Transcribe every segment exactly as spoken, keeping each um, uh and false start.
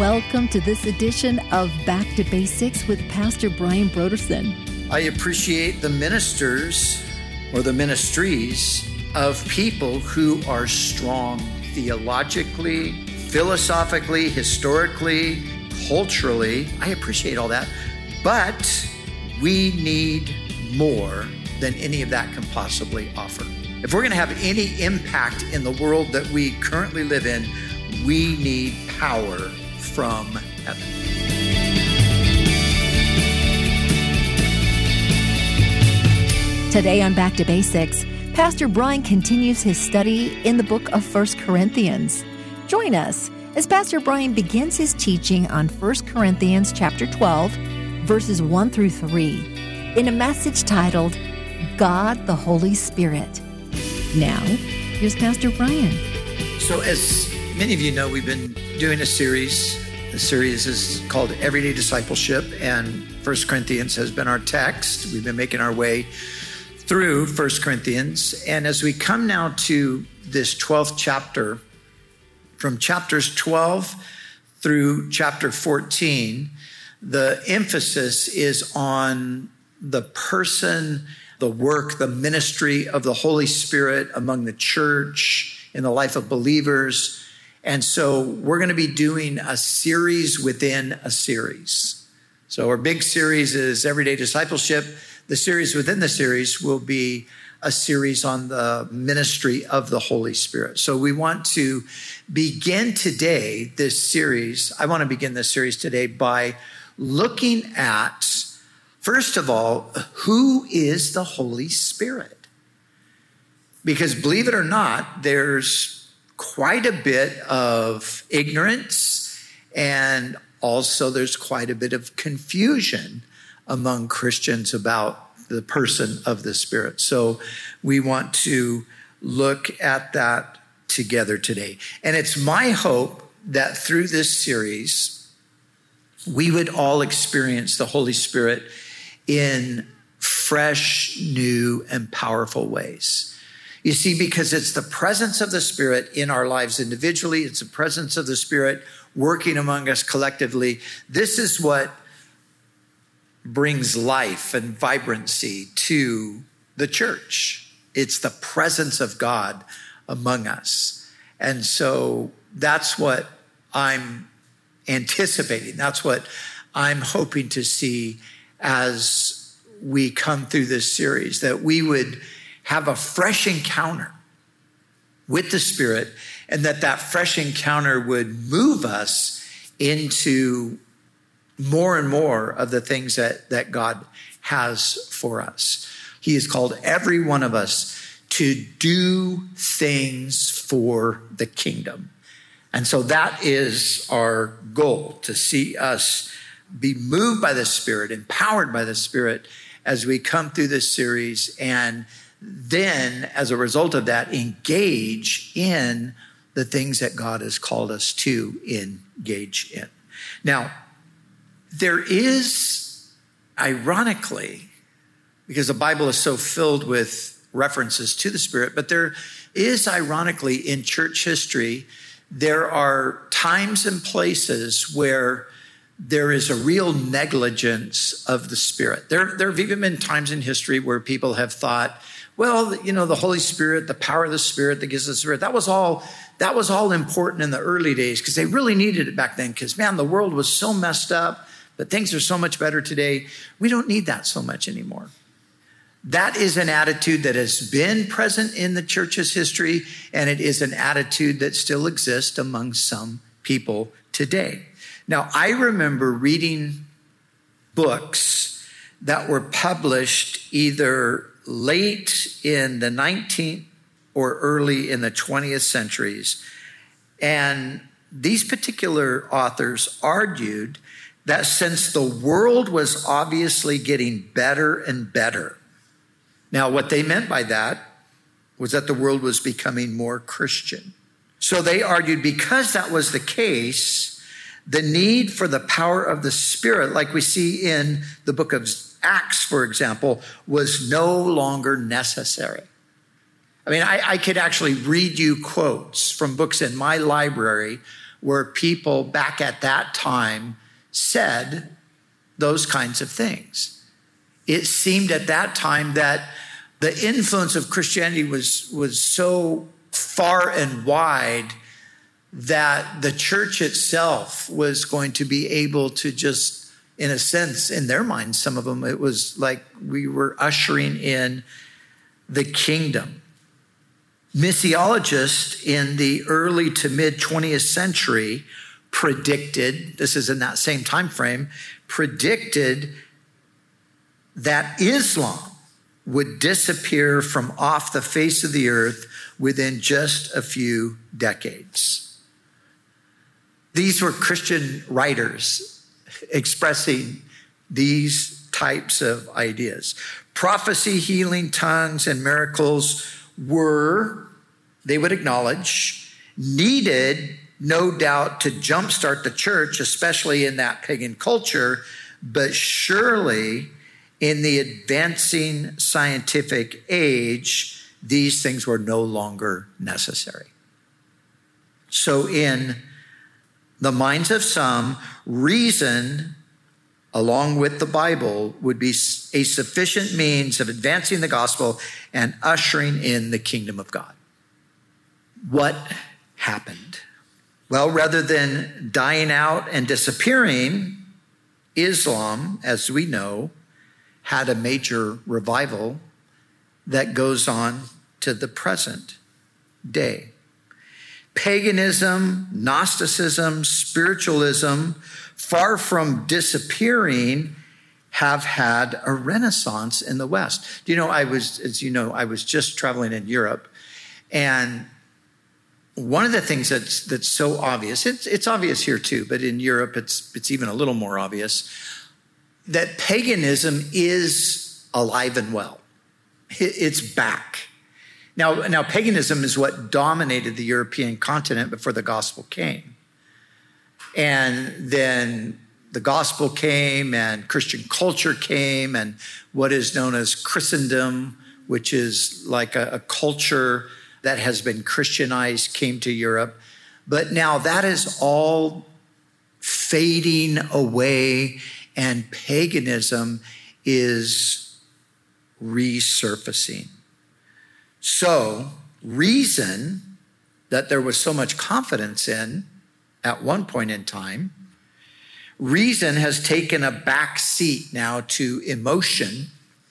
Welcome to this edition of Back to Basics with Pastor Brian Brodersen. I appreciate the ministers or the ministries of people who are strong theologically, philosophically, historically, culturally. I appreciate all that. But we need more than any of that can possibly offer. If we're going to have any impact in the world that we currently live in, we need power from heaven. Today on Back to Basics, Pastor Brian continues his study in the book of First Corinthians. Join us as Pastor Brian begins his teaching on First Corinthians chapter twelve, verses one through three, in a message titled, God the Holy Spirit. Now, here's Pastor Brian. So as many of you know, we've been doing a series. The series is called Everyday Discipleship, and First Corinthians has been our text. We've been making our way through First Corinthians. And as we come now to this twelfth chapter, from chapters twelve through chapter fourteen, the emphasis is on the person, the work, the ministry of the Holy Spirit among the church, in the life of believers. And so we're going to be doing a series within a series. So our big series is Everyday Discipleship. The series within the series will be a series on the ministry of the Holy Spirit. So we want to begin today this series. I want to begin this series today by looking at, first of all, who is the Holy Spirit? Because believe it or not, there's quite a bit of ignorance, and also there's quite a bit of confusion among Christians about the person of the Spirit. So we want to look at that together today. And it's my hope that through this series, we would all experience the Holy Spirit in fresh, new, and powerful ways. You see, because it's the presence of the Spirit in our lives individually, it's the presence of the Spirit working among us collectively. This is what brings life and vibrancy to the church. It's the presence of God among us. And so that's what I'm anticipating. That's what I'm hoping to see as we come through this series, that we would have a fresh encounter with the Spirit, and that that fresh encounter would move us into more and more of the things that, that God has for us. He has called every one of us to do things for the kingdom. And so that is our goal, to see us be moved by the Spirit, empowered by the Spirit as we come through this series, and then, as a result of that, engage in the things that God has called us to engage in. Now, there is, ironically, because the Bible is so filled with references to the Spirit, but there is, ironically, in church history, there are times and places where there is a real negligence of the Spirit. There, there have even been times in history where people have thought, well, you know, the Holy Spirit, the power of the Spirit that gives us the Spirit, that was all, that was all important in the early days because they really needed it back then because, man, the world was so messed up, but things are so much better today. We don't need that so much anymore. That is an attitude that has been present in the church's history, and it is an attitude that still exists among some people today. Now, I remember reading books that were published either late in the nineteenth or early in the twentieth centuries. And these particular authors argued that since the world was obviously getting better and better, now what they meant by that was that the world was becoming more Christian. So they argued because that was the case, the need for the power of the Spirit, like we see in the book of Acts, for example, was no longer necessary. I mean, I, I could actually read you quotes from books in my library where people back at that time said those kinds of things. It seemed at that time that the influence of Christianity was, was so far and wide that the church itself was going to be able to just, in a sense, in their minds, some of them, it was like we were ushering in the kingdom. Missiologists in the early to mid twentieth century predicted, this is in that same time frame, predicted that Islam would disappear from off the face of the earth within just a few decades. These were Christian writers expressing these types of ideas. Prophecy, healing, tongues, and miracles were, they would acknowledge, needed, no doubt, to jumpstart the church, especially in that pagan culture, but surely in the advancing scientific age, these things were no longer necessary. So in the minds of some, reason, along with the Bible, would be a sufficient means of advancing the gospel and ushering in the kingdom of God. What happened? Well, rather than dying out and disappearing, Islam, as we know, had a major revival that goes on to the present day. Paganism, Gnosticism, spiritualism, far from disappearing, have had a renaissance in the West. Do you know, I was, as you know, I was just traveling in Europe, and one of the things that's that's so obvious, it's it's obvious here too, but in Europe it's it's even a little more obvious, that paganism is alive and well. It's back. Now, now paganism is what dominated the European continent before the gospel came. And then the gospel came and Christian culture came and what is known as Christendom, which is like a, a culture that has been Christianized, came to Europe. But now that is all fading away and paganism is resurfacing. So reason that there was so much confidence in at one point in time, reason has taken a back seat now to emotion,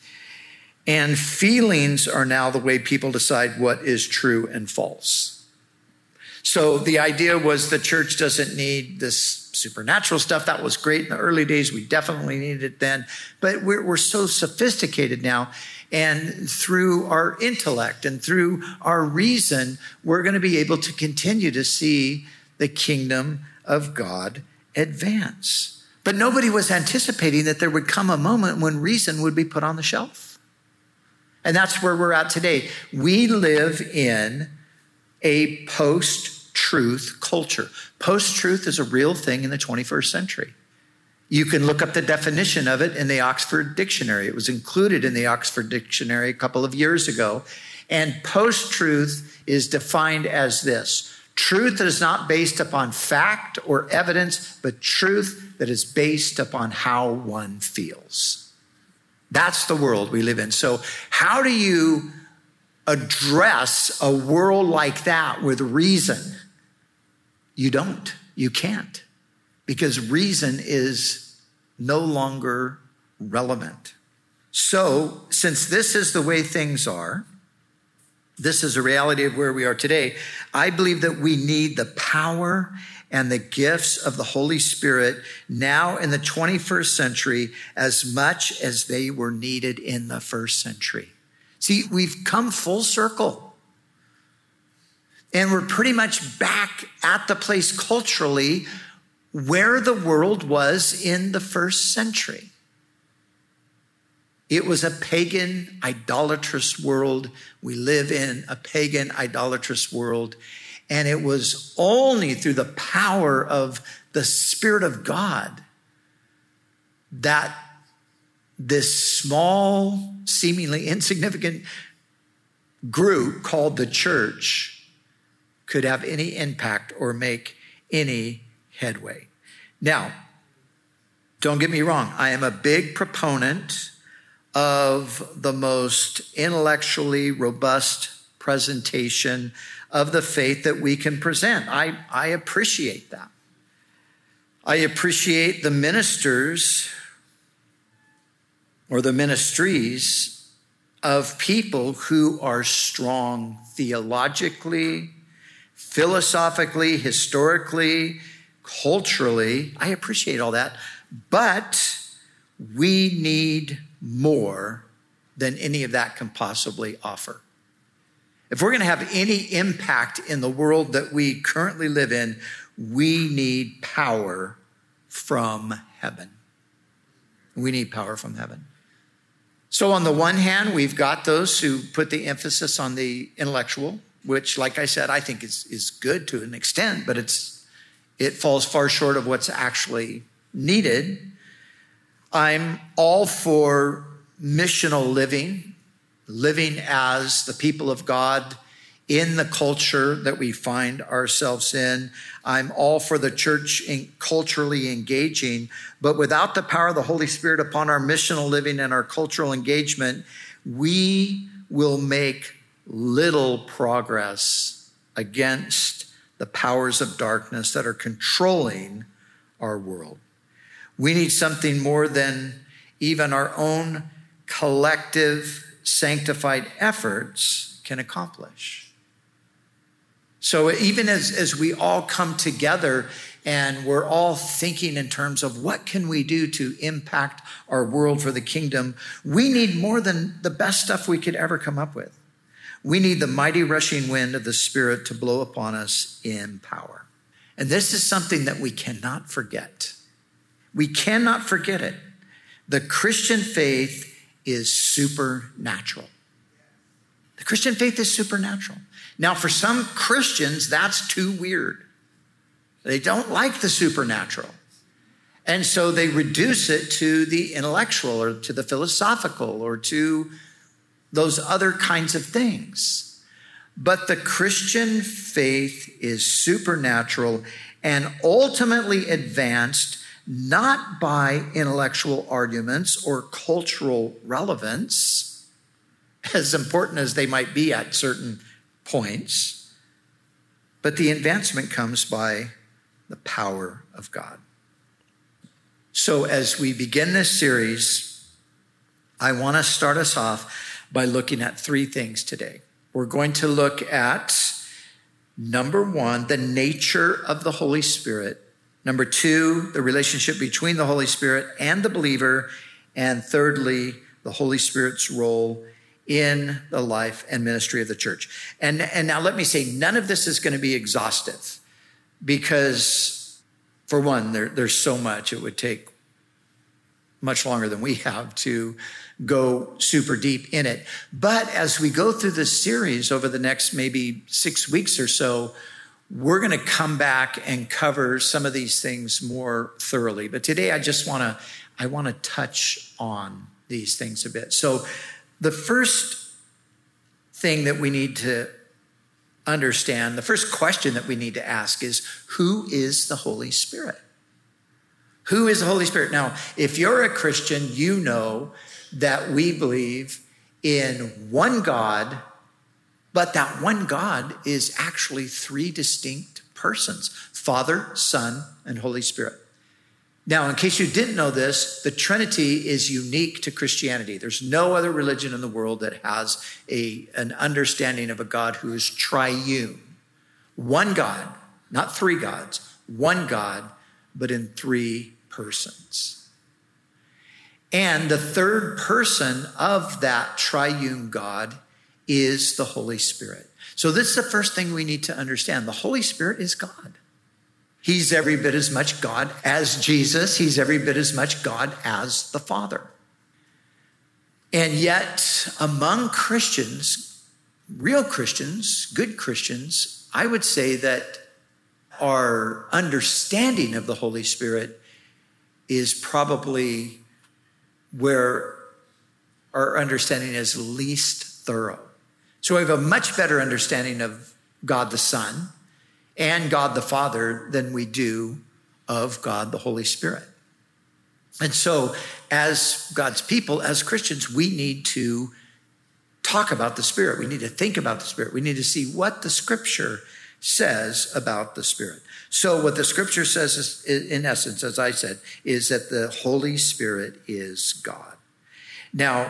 and feelings are now the way people decide what is true and false. So the idea was the church doesn't need this supernatural stuff. That was great in the early days. We definitely needed it then. But we're, we're so sophisticated now. And through our intellect and through our reason, we're going to be able to continue to see the kingdom of God advance. But nobody was anticipating that there would come a moment when reason would be put on the shelf. And that's where we're at today. We live in a post-truth culture. Post-truth is a real thing in the twenty-first century. You can look up the definition of it in the Oxford Dictionary. It was included in the Oxford Dictionary a couple of years ago. And post-truth is defined as this: truth that is not based upon fact or evidence, but truth that is based upon how one feels. That's the world we live in. So how do you address a world like that with reason? You don't. You can't. Because reason is no longer relevant. So, since this is the way things are, this is a reality of where we are today, I believe that we need the power and the gifts of the Holy Spirit now in the twenty-first century as much as they were needed in the first century. See, we've come full circle. And we're pretty much back at the place culturally where the world was in the first century. It was a pagan, idolatrous world. We live in a pagan, idolatrous world. And it was only through the power of the Spirit of God that this small, seemingly insignificant group called the church could have any impact or make any headway. Now, don't get me wrong. I am a big proponent of the most intellectually robust presentation of the faith that we can present. I, I appreciate that. I appreciate the ministers or the ministries of people who are strong theologically, philosophically, historically, culturally. I appreciate all that. But we need more than any of that can possibly offer. If we're going to have any impact in the world that we currently live in, we need power from heaven. We need power from heaven. So on the one hand, we've got those who put the emphasis on the intellectual, which, like I said, I think is, is good to an extent, but it's it falls far short of what's actually needed. I'm all for missional living, living as the people of God in the culture that we find ourselves in. I'm all for the church in culturally engaging, but without the power of the Holy Spirit upon our missional living and our cultural engagement, we will make little progress against the powers of darkness that are controlling our world. We need something more than even our own collective sanctified efforts can accomplish. So even as, as we all come together and we're all thinking in terms of what can we do to impact our world for the kingdom, we need more than the best stuff we could ever come up with. We need the mighty rushing wind of the Spirit to blow upon us in power. And this is something that we cannot forget. We cannot forget it. The Christian faith is supernatural. The Christian faith is supernatural. Now, for some Christians, that's too weird. They don't like the supernatural. And so they reduce it to the intellectual or to the philosophical or to those other kinds of things. But the Christian faith is supernatural and ultimately advanced not by intellectual arguments or cultural relevance, as important as they might be at certain points, but the advancement comes by the power of God. So as we begin this series, I want to start us off by looking at three things today. We're going to look at, number one, the nature of the Holy Spirit. Number two, the relationship between the Holy Spirit and the believer. And thirdly, the Holy Spirit's role in the life and ministry of the church. And, and now let me say, none of this is going to be exhaustive because, for one, there, there's so much. It would take much longer than we have to go super deep in it. But as we go through this series over the next maybe six weeks or so, we're going to come back and cover some of these things more thoroughly. But today I just want to, I want to touch on these things a bit. So the first thing that we need to understand, the first question that we need to ask is, who is the Holy Spirit? Who is the Holy Spirit? Now, if you're a Christian, you know that we believe in one God, but that one God is actually three distinct persons: Father, Son, and Holy Spirit. Now, in case you didn't know this, the Trinity is unique to Christianity. There's no other religion in the world that has a, an understanding of a God who is triune. One God, not three gods, one God, but in three persons. And the third person of that triune God is the Holy Spirit. So this is the first thing we need to understand. The Holy Spirit is God. He's every bit as much God as Jesus. He's every bit as much God as the Father. And yet, among Christians, real Christians, good Christians, I would say that our understanding of the Holy Spirit is probably where our understanding is least thorough. So we have a much better understanding of God the Son and God the Father than we do of God the Holy Spirit. And so as God's people, as Christians, we need to talk about the Spirit. We need to think about the Spirit. We need to see what the Scripture says about the Spirit. So what the Scripture says is, in essence, as I said, is that the Holy Spirit is God. Now,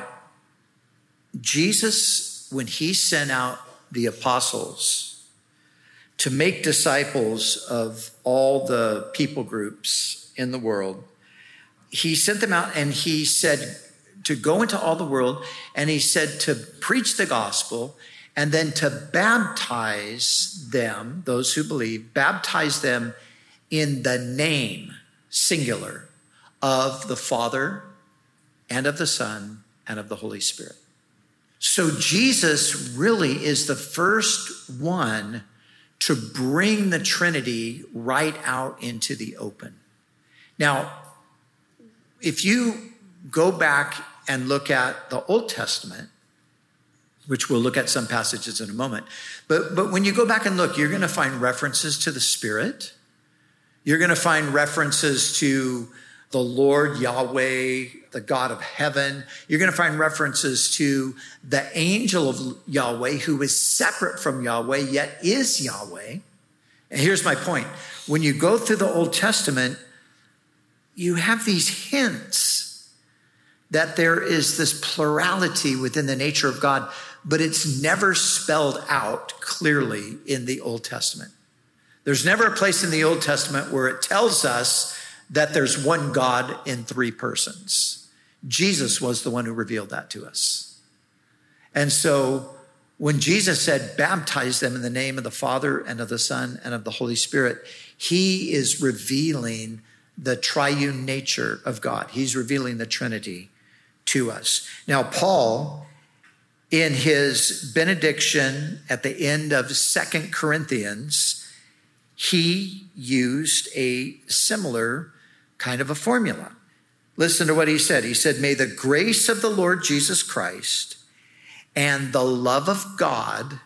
Jesus, when he sent out the apostles to make disciples of all the people groups in the world, he sent them out and he said to go into all the world, and he said to preach the gospel and then to baptize them, those who believe, baptize them in the name, singular, of the Father and of the Son and of the Holy Spirit. So Jesus really is the first one to bring the Trinity right out into the open. Now, if you go back and look at the Old Testament, which we'll look at some passages in a moment, but, but when you go back and look, you're going to find references to the Spirit. You're going to find references to the Lord Yahweh, the God of heaven. You're going to find references to the angel of Yahweh, who is separate from Yahweh, yet is Yahweh. And here's my point. When you go through the Old Testament, you have these hints that there is this plurality within the nature of God, but it's never spelled out clearly in the Old Testament. There's never a place in the Old Testament where it tells us that there's one God in three persons. Jesus was the one who revealed that to us. And so when Jesus said, baptize them in the name of the Father and of the Son and of the Holy Spirit, he is revealing the triune nature of God. He's revealing the Trinity to us. Now, Paul, in his benediction at the end of Second Corinthians, he used a similar kind of a formula. Listen to what he said. He said, may the grace of the Lord Jesus Christ and the love of God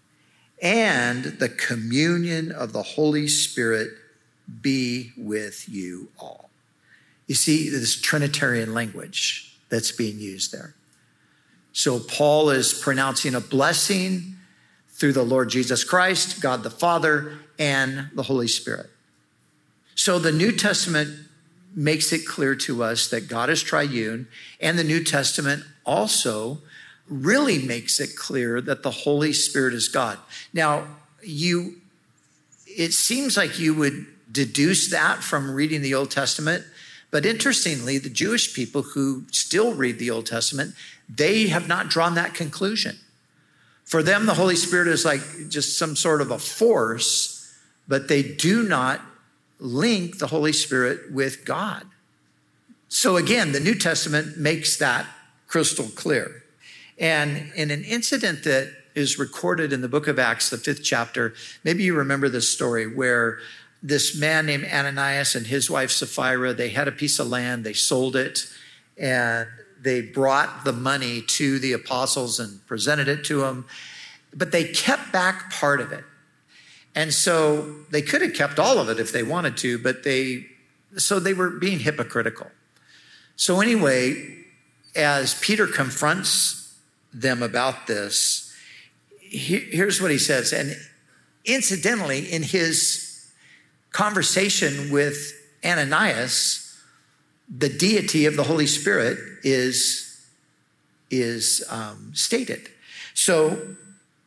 and the communion of the Holy Spirit be with you all. You see this Trinitarian language that's being used there. So Paul is pronouncing a blessing through the Lord Jesus Christ, God the Father, and the Holy Spirit. So the New Testament makes it clear to us that God is triune, and the New Testament also really makes it clear that the Holy Spirit is God. Now, you, it seems like you would deduce that from reading the Old Testament, but interestingly, the Jewish people who still read the Old Testament, they have not drawn that conclusion. For them, the Holy Spirit is like just some sort of a force, but they do not link the Holy Spirit with God. So again, the New Testament makes that crystal clear. And in an incident that is recorded in the book of Acts, the fifth chapter, maybe you remember this story where this man named Ananias and his wife Sapphira, they had a piece of land, they sold it, and they brought the money to the apostles and presented it to them, but they kept back part of it. And so they could have kept all of it if they wanted to, but they, so they were being hypocritical. So anyway, as Peter confronts them about this, he, here's what he says. And incidentally, in his conversation with Ananias, the deity of the Holy Spirit is, is um, stated. So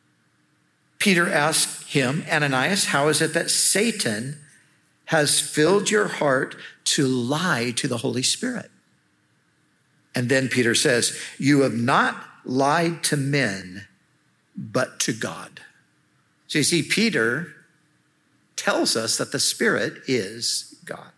Peter asked him, Ananias, how is it that Satan has filled your heart to lie to the Holy Spirit? And then Peter says, you have not lied to men, but to God. So you see, Peter tells us that the Spirit is God.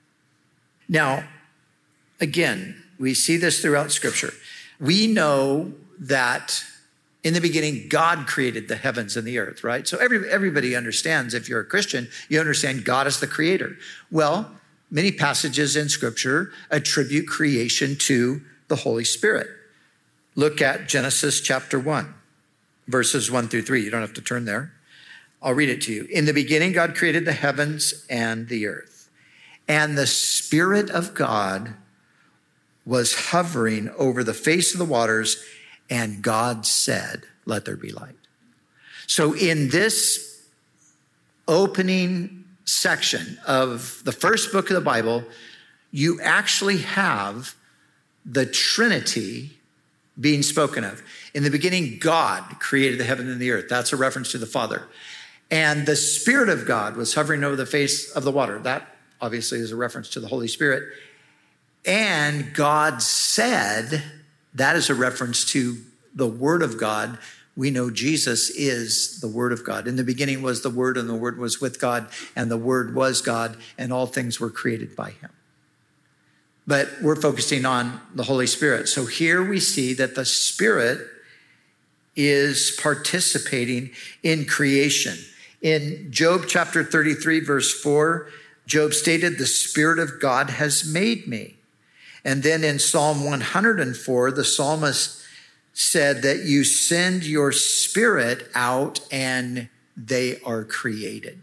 Now, again, we see this throughout Scripture. We know that in the beginning, God created the heavens and the earth, right? So every, everybody understands, if you're a Christian, you understand God is the creator. Well, many passages in Scripture attribute creation to the Holy Spirit. Look at Genesis chapter one, verses one through three. You don't have to turn there. I'll read it to you. In the beginning, God created the heavens and the earth. And the Spirit of God was hovering over the face of the waters, and God said, let there be light. So in this opening section of the first book of the Bible, you actually have the Trinity being spoken of. In the beginning, God created the heaven and the earth. That's a reference to the Father. And the Spirit of God was hovering over the face of the water. That obviously is a reference to the Holy Spirit. And God said, that is a reference to the Word of God. We know Jesus is the Word of God. In the beginning was the Word, and the Word was with God, and the Word was God, and all things were created by him. But we're focusing on the Holy Spirit. So here we see that the Spirit is participating in creation. In Job chapter thirty-three, verse four, Job stated, the Spirit of God has made me. And then in Psalm one hundred four, the psalmist said that you send your Spirit out and they are created.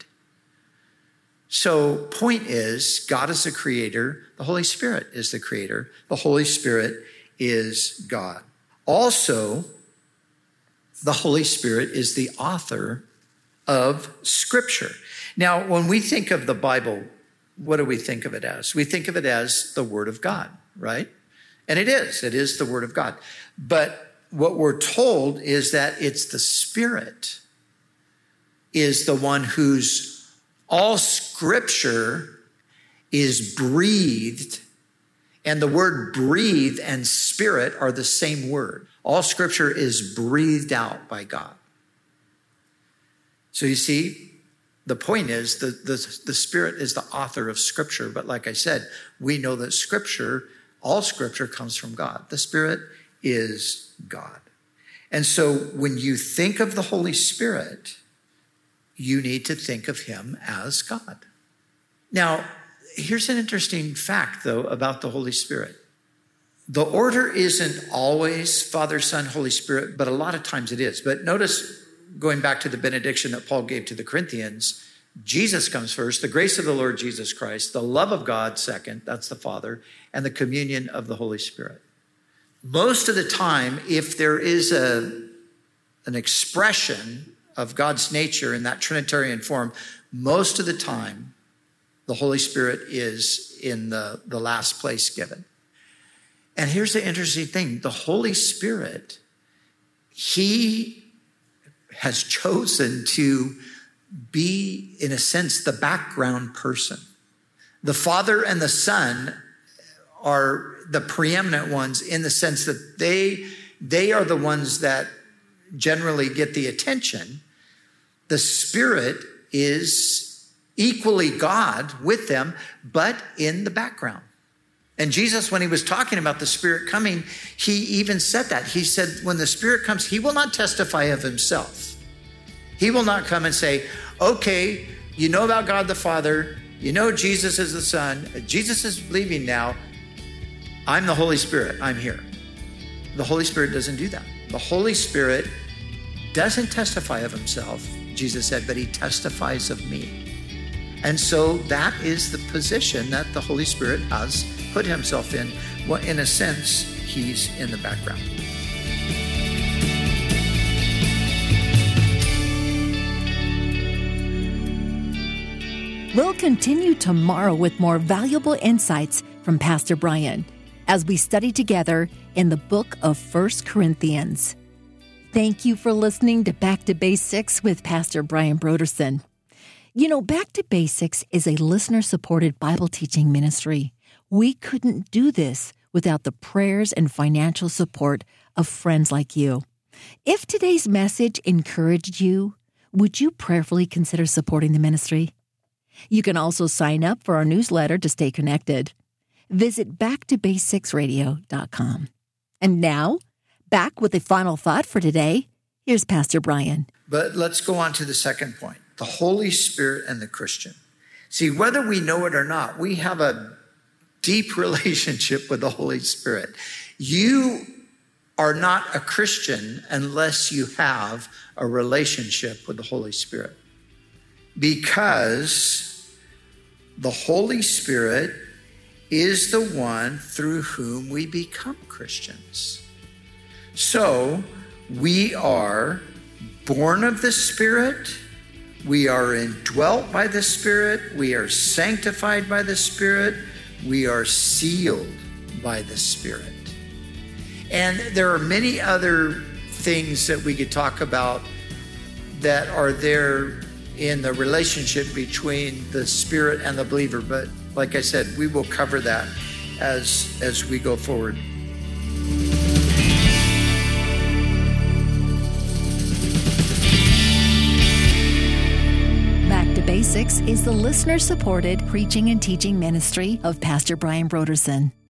So point is, God is the creator. The Holy Spirit is the creator. The Holy Spirit is God. Also, the Holy Spirit is the author of Scripture. Now, when we think of the Bible, what do we think of it as? We think of it as the Word of God, right? And it is. It is the Word of God. But what we're told is that it's the Spirit is the one whose all Scripture is breathed, and the word breathe and Spirit are the same word. All Scripture is breathed out by God. So you see, the point is the, the, the Spirit is the author of Scripture. But like I said, we know that Scripture, all Scripture comes from God. The Spirit is God. And so when you think of the Holy Spirit, you need to think of him as God. Now, here's an interesting fact, though, about the Holy Spirit. The order isn't always Father, Son, Holy Spirit, but a lot of times it is. But notice, going back to the benediction that Paul gave to the Corinthians, Jesus comes first, the grace of the Lord Jesus Christ, the love of God second, that's the Father, and the communion of the Holy Spirit. Most of the time, if there is a, an expression of God's nature in that Trinitarian form, most of the time, the Holy Spirit is in the, the last place given. And here's the interesting thing. The Holy Spirit, he has chosen to be, in a sense, the background person. The Father and the Son are the preeminent ones in the sense that they, they are the ones that generally get the attention. The Spirit is equally God with them, but in the background. And Jesus, when he was talking about the Spirit coming, he even said that. He said, when the Spirit comes, he will not testify of himself. He will not come and say, okay, you know about God the Father, you know Jesus is the Son, Jesus is leaving now, I'm the Holy Spirit, I'm here. The Holy Spirit doesn't do that. The Holy Spirit doesn't testify of himself, Jesus said, but he testifies of me. And so that is the position that the Holy Spirit has put himself in. Well, in a sense, he's in the background. We'll continue tomorrow with more valuable insights from Pastor Brian as we study together in the book of First Corinthians. Thank you for listening to Back to Basics with Pastor Brian Brodersen. You know, Back to Basics is a listener-supported Bible teaching ministry. We couldn't do this without the prayers and financial support of friends like you. If today's message encouraged you, would you prayerfully consider supporting the ministry? You can also sign up for our newsletter to stay connected. Visit back to basics radio dot com. And now, back with a final thought for today. Here's Pastor Brian. But let's go on to the second point, the Holy Spirit and the Christian. See, whether we know it or not, we have a deep relationship with the Holy Spirit. You are not a Christian unless you have a relationship with the Holy Spirit. because the Holy Spirit is the one through whom we become Christians. So we are born of the Spirit, we are indwelt by the Spirit, we are sanctified by the Spirit, we are sealed by the Spirit. And there are many other things that we could talk about that are there in the relationship between the Spirit and the believer. But like I said, we will cover that as, as we go forward. Back to Basics is the listener-supported preaching and teaching ministry of Pastor Brian Brodersen.